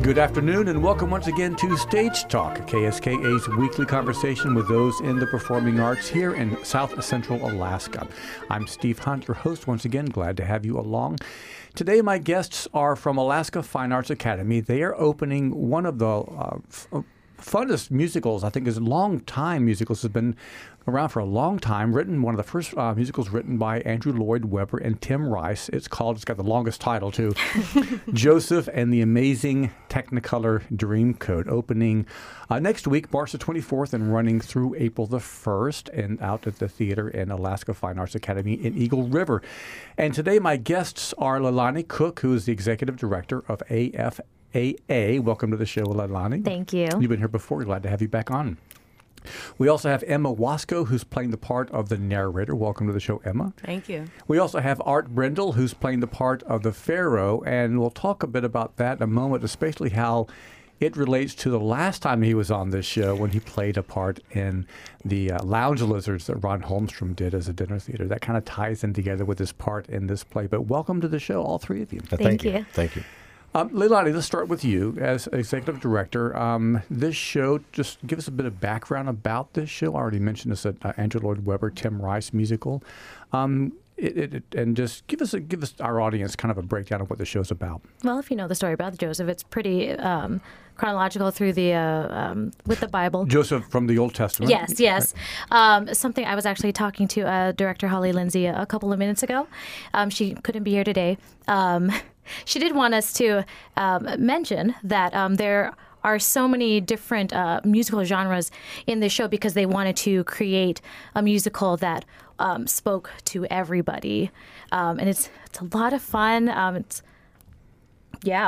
Good afternoon and welcome once again to Stage Talk, KSKA's weekly conversation with those in the performing arts here in South Central Alaska. I'm Steve Hunt, your host once again. Glad to have you along. Today my guests are from Alaska Fine Arts Academy. They are opening one of the funnest musicals, I think, is long-time musicals, has been around for a long time, one of the first musicals written by Andrew Lloyd Webber and Tim Rice. It's got the longest title, too, Joseph and the Amazing Technicolor Dreamcoat, opening next week, March the 24th, and running through April the 1st, and out at the theater in Alaska Fine Arts Academy in Eagle River. And today my guests are Leilani Cook, who is the executive director of AFAA. Welcome to the show, Leilani. Thank you. You've been here before. Glad to have you back on. We also have Emma Wasco, who's playing the part of the narrator. Welcome to the show, Emma. Thank you. We also have Art Brindle, who's playing the part of the Pharaoh, and we'll talk a bit about that in a moment, especially how it relates to the last time he was on this show when he played a part in the Lounge Lizards that Ron Holmstrom did as a dinner theater. That kind of ties in together with his part in this play. But welcome to the show, all three of you. Thank you. Thank you. Leilani, let's start with you as executive director. This show, just give us a bit of background about this show. I already mentioned this Andrew Lloyd Webber, Tim Rice musical. And just give us our audience kind of a breakdown of what the show's about. Well, if you know the story about Joseph, it's pretty chronological through the with the Bible. Joseph from the Old Testament. Yes. Something I was actually talking to Director Holly Lindsay a couple of minutes ago. She couldn't be here today. She did want us to mention that there are so many different musical genres in this show because they wanted to create a musical that spoke to everybody. And it's a lot of fun. Yeah.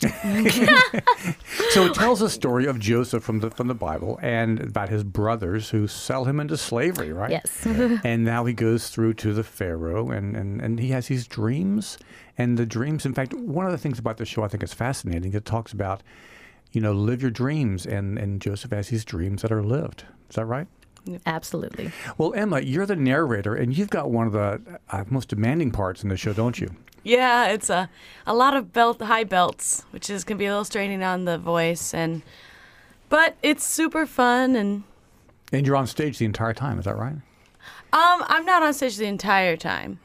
So it tells the story of Joseph from the Bible and about his brothers who sell him into slavery, right? Yes. And now he goes through to the Pharaoh and he has these dreams. And the dreams, in fact, one of the things about the show I think is fascinating. It talks about, live your dreams. And Joseph has these dreams that are lived. Is that right? Absolutely. Well, Emma, you're the narrator, and you've got one of the most demanding parts in the show, don't you? Yeah, it's a lot of high belts, which can be a little straining on the voice, but it's super fun and you're on stage the entire time. Is that right? I'm not on stage the entire time.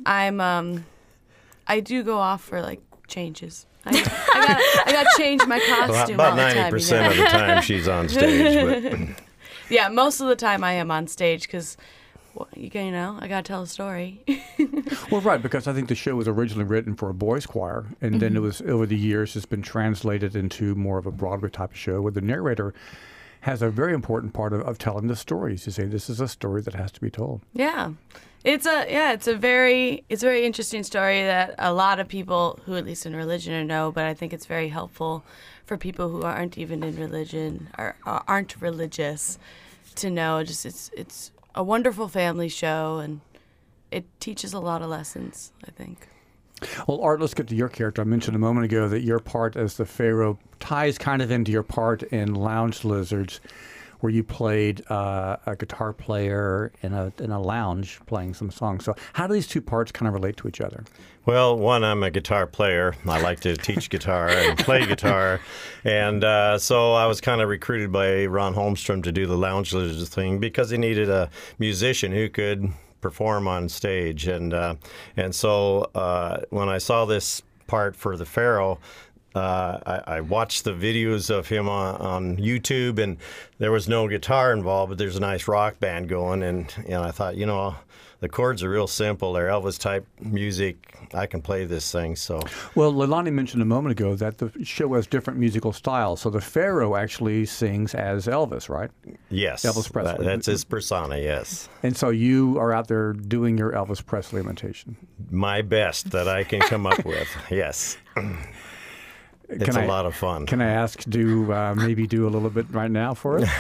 I do go off for changes. I got to change my costume about all the time. 90% of the time she's on stage, but yeah, most of the time I am on stage because, I got to tell a story. Well, right, because I think the show was originally written for a boys' choir, and then it was, over the years, it's been translated into more of a Broadway type of show where the narrator has a very important part of telling the stories. You say this is a story that has to be told. Yeah. It's a very interesting story that a lot of people who at least in religion know, but I think it's very helpful for people who aren't even in religion or aren't religious to know. Just it's a wonderful family show and it teaches a lot of lessons, I think. Well, Art, let's get to your character. I mentioned a moment ago that your part as the Pharaoh ties kind of into your part in Lounge Lizards, where you played a guitar player in a lounge playing some songs. So how do these two parts kind of relate to each other? well, one, I'm a guitar player. I like to teach guitar and play guitar. And so I was kind of recruited by Ron Holmstrom to do the Lounge Lizards thing because he needed a musician who could perform on stage. And so when I saw this part for the Pharaoh, I watched the videos of him on YouTube, and there was no guitar involved, but there's a nice rock band going, and I thought, the chords are real simple. They're Elvis-type music. I can play this thing. So, well, Leilani mentioned a moment ago that the show has different musical styles. So the Pharaoh actually sings as Elvis, right? Yes. Elvis Presley. That's his persona, yes. And so you are out there doing your Elvis Presley imitation. My best that I can come up with, yes. It's a lot of fun. Can I ask to maybe do a little bit right now for us?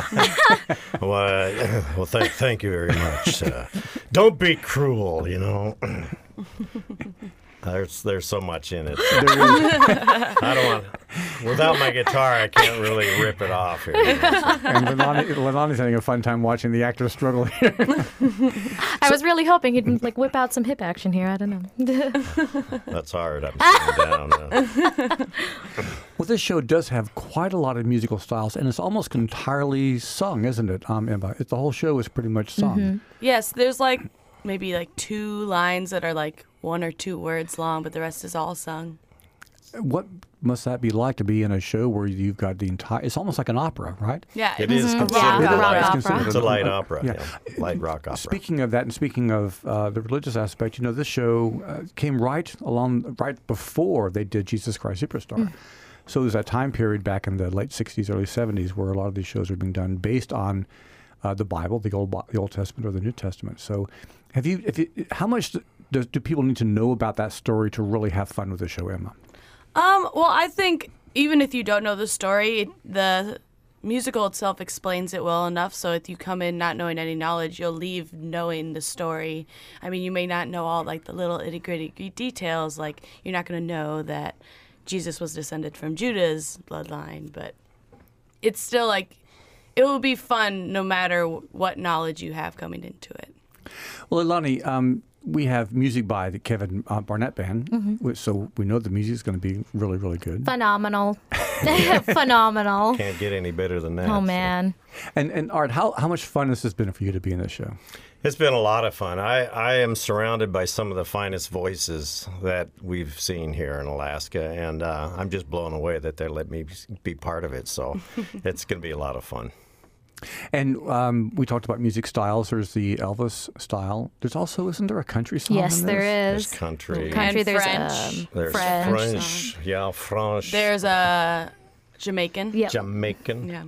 Well, thank you very much. Don't be cruel, There's so much in it. I don't want. Without my guitar, I can't really rip it off here. And Leilani's having a fun time watching the actors struggle here. I was really hoping he'd like whip out some hip action here. I don't know. That's hard. I'm sitting down now. Well, this show does have quite a lot of musical styles, and it's almost entirely sung, isn't it, Emma? The whole show is pretty much sung. Yes, there's like maybe like 2 lines that are like 1 or 2 words long, but the rest is all sung. What must that be like to be in a show where you've got the entire? It's almost like an opera, right? Yeah, It is a considered rock a opera. rock considered It's a light opera. Yeah. Yeah. Light rock opera. Speaking of that, and speaking of the religious aspect, this show came right before they did Jesus Christ Superstar. So there's that time period back in the late '60s, early '70s, where a lot of these shows are being done based on the Bible, the Old Testament or the New Testament. So, how much do people need to know about that story to really have fun with the show, Emma? Well, I think even if you don't know the story, the musical itself explains it well enough. So if you come in not knowing any knowledge, you'll leave knowing the story. I mean, you may not know all like the little itty gritty details. Like you're not going to know that Jesus was descended from Judah's bloodline, but it's still like it will be fun no matter what knowledge you have coming into it. Well, Leilani, we have music by the Kevin Barnett Band, so we know the music is going to be really, really good. Phenomenal. Phenomenal. Can't get any better than that. Oh, man. And Art, how much fun has this been for you to be in this show? It's been a lot of fun. I am surrounded by some of the finest voices that we've seen here in Alaska, and I'm just blown away that they let me be part of it. So it's going to be a lot of fun. And we talked about music styles. There's the Elvis style. There's also, isn't there a country song? Yes, in there this? is. There's country. Country, And there's French. There's French. Yeah, French. There's a Jamaican. Yep. Jamaican. Yeah.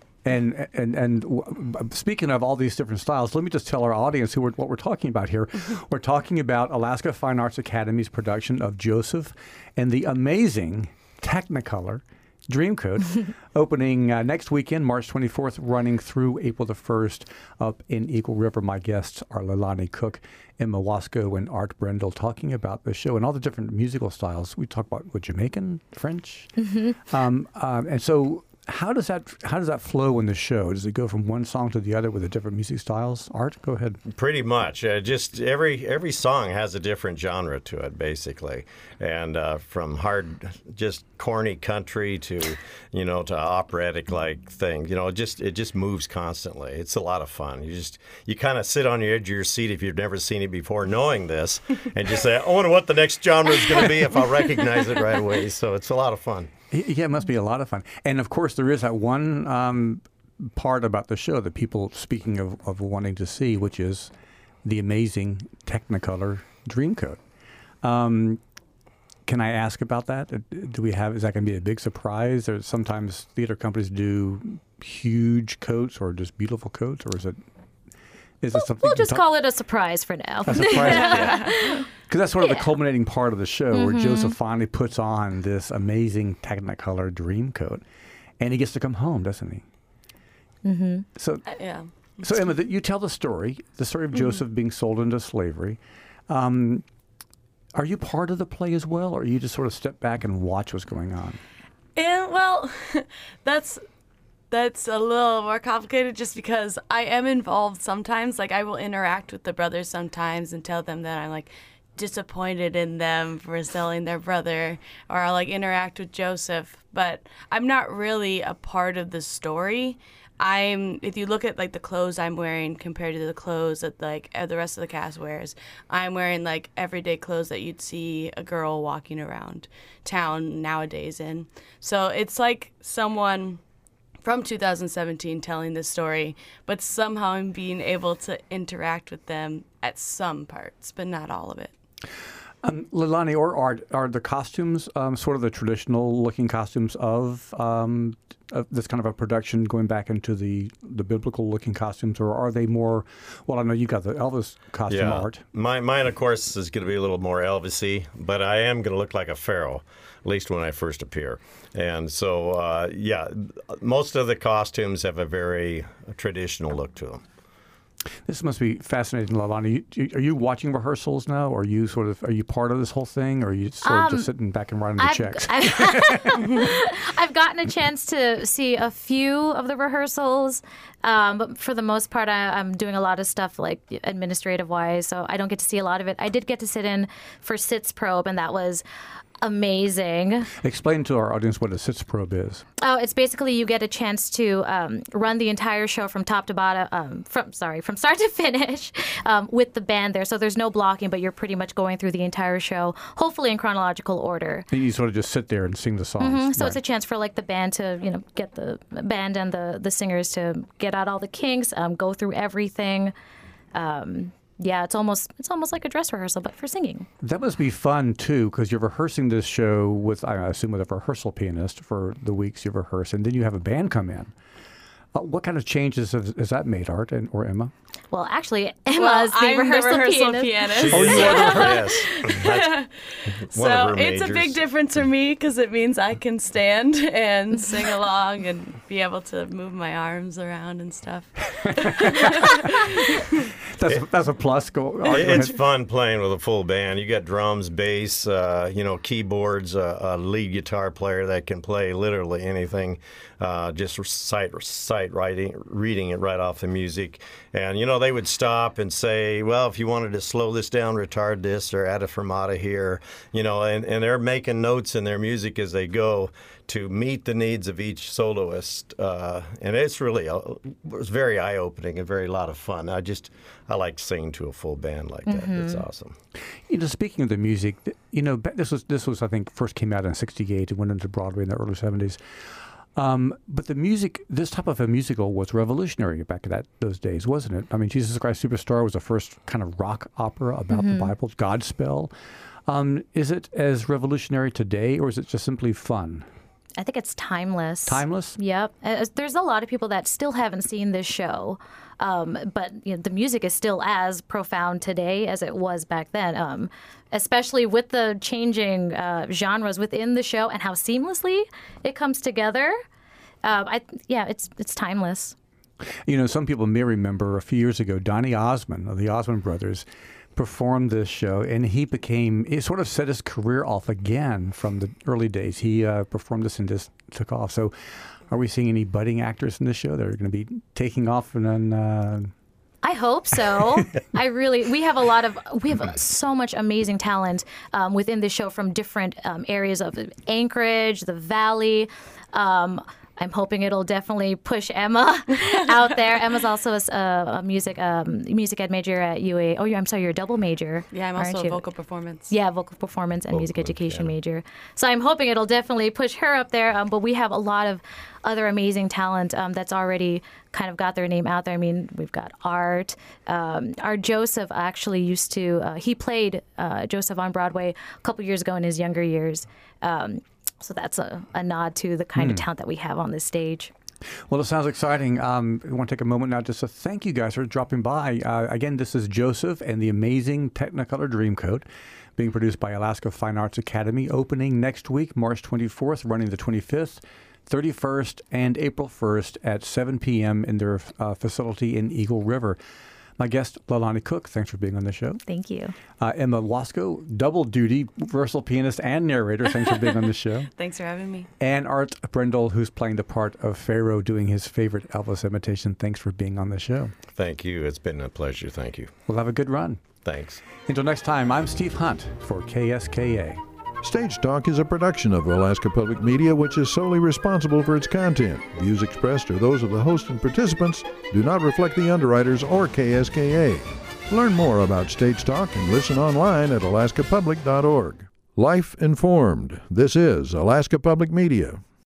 And speaking of all these different styles, let me just tell our audience what we're talking about here. We're talking about Alaska Fine Arts Academy's production of Joseph and the amazing Technicolor Dreamcoat, opening next weekend, March 24th, running through April the 1st up in Eagle River. My guests are Leilani Cook, Emma Wasco, and Art Brendel, talking about the show and all the different musical styles. We talk about Jamaican, French. And so how does that flow in the show? Does it go from one song to the other with the different music styles? Art, go ahead. Pretty much. Just every song has a different genre to it, basically, and from hard, just corny country to to operatic like thing. It just moves constantly. It's a lot of fun. You kind of sit on the edge of your seat if you've never seen it before, knowing this, and just say, I wonder what the next genre is going to be if I'll recognize it right away. So it's a lot of fun. Yeah, it must be a lot of fun. And of course, there is that one part about the show that people, speaking of wanting to see, which is the amazing Technicolor Dreamcoat. Can I ask about that? Is that going to be a big surprise? Or sometimes theater companies do huge coats or just beautiful coats, or is it something? We'll just call it a surprise for now. A surprise, because that's sort of the culminating part of the show, where Joseph finally puts on this amazing Technicolor Dreamcoat, and he gets to come home, doesn't he? Mm-hmm. So, Yeah. So Emma, you tell the story of Joseph being sold into slavery. Are you part of the play as well, or you just sort of step back and watch what's going on? And well, that's a little more complicated just because I am involved sometimes. Like I will interact with the brothers sometimes and tell them that I'm like disappointed in them for selling their brother, or I'll like interact with Joseph, but I'm not really a part of the story. If you look at like the clothes I'm wearing compared to the clothes that like the rest of the cast wears, I'm wearing like everyday clothes that you'd see a girl walking around town nowadays in. So it's like someone from 2017 telling this story, but somehow I'm being able to interact with them at some parts, but not all of it. Leilani or Art, are the costumes sort of the traditional looking costumes of this kind of a production, going back into the biblical looking costumes, or are they more, well, I know you got the Elvis costume, Art. Mine, of course, is going to be a little more Elvis-y, but I am going to look like a pharaoh, at least when I first appear. And so, most of the costumes have a very traditional look to them. This must be fascinating, Leilani. Are you watching rehearsals now? Or are you part of this whole thing? Or are you sort of just sitting back and writing the checks? I've gotten a chance to see a few of the rehearsals, but for the most part, I'm doing a lot of stuff like administrative-wise, so I don't get to see a lot of it. I did get to sit in for Sitzprobe, and that was amazing. Explain to our audience what a Sitzprobe is. Oh, it's basically you get a chance to run the entire show from top to bottom, from start to finish with the band there. So there's no blocking, but you're pretty much going through the entire show, hopefully in chronological order. And you sort of just sit there and sing the songs. Mm-hmm. So it's a chance for like the band to, get the band and the singers to get out all the kinks, go through everything. Yeah, it's almost like a dress rehearsal, but for singing. That must be fun, too, because you're rehearsing this show with, I assume, with a rehearsal pianist for the weeks you rehearse, and then you have a band come in. What kind of changes has that made, Art or Emma? Well, actually, Emma's the rehearsal pianist. Oh, you are the Yes. So it's a big difference for me because it means I can stand and sing along and be able to move my arms around and stuff. That's a plus. Go It's fun playing with a full band. You got drums, bass, keyboards, a lead guitar player that can play literally anything, just sight reading it right off the music. And, they would stop and say, well, if you wanted to slow this down, retard this, or add a fermata here, and they're making notes in their music as they go to meet the needs of each soloist. And it's really, it was very eye-opening and very lot of fun. I like singing to a full band like that. Mm-hmm. It's awesome. Speaking of the music, this was I think first came out in '68 and went into Broadway in the early '70s. But the music, this type of a musical was revolutionary back in those days, wasn't it? I mean, Jesus Christ Superstar was the first kind of rock opera about the Bible, Godspell. Is it as revolutionary today, or is it just simply fun? I think it's timeless. Timeless? Yep. There's a lot of people that still haven't seen this show, but the music is still as profound today as it was back then, especially with the changing genres within the show and how seamlessly it comes together. It's timeless. Some people may remember a few years ago, Donny Osmond of the Osmond Brothers performed this show, and it sort of set his career off again from the early days. He performed this and just took off. So are we seeing any budding actors in this show that are going to be taking off? And then I hope so. We have so much amazing talent within this show from different areas of Anchorage, the Valley. I'm hoping it'll definitely push Emma out there. Emma's also a music ed major at UA. Oh, I'm sorry, you're a double major. Yeah, I'm also a vocal performance. Yeah, vocal performance and music education major. So I'm hoping it'll definitely push her up there. But we have a lot of other amazing talent that's already kind of got their name out there. I mean, we've got Art. Our Joseph actually used to, he played Joseph on Broadway a couple years ago in his younger years. So that's a nod to the kind of talent that we have on this stage. Well, it sounds exciting. I want to take a moment now just to thank you guys for dropping by. Again, this is Joseph and the Amazing Technicolor Dreamcoat, being produced by Alaska Fine Arts Academy, opening next week, March 24th, running the 25th, 31st, and April 1st at 7 p.m. in their facility in Eagle River. My guest, Leilani Cook, thanks for being on the show. Thank you. Emma Wasco, double duty, rehearsal pianist and narrator, thanks for being on the show. Thanks for having me. And Art Brendel, who's playing the part of Pharaoh, doing his favorite Elvis imitation. Thanks for being on the show. Thank you. It's been a pleasure. Thank you. We'll have a good run. Thanks. Until next time, I'm Steve Hunt for KSKA. Stage Talk is a production of Alaska Public Media, which is solely responsible for its content. Views expressed are those of the host and participants, do not reflect the underwriters or KSKA. Learn more about Stage Talk and listen online at alaskapublic.org. Life informed. This is Alaska Public Media.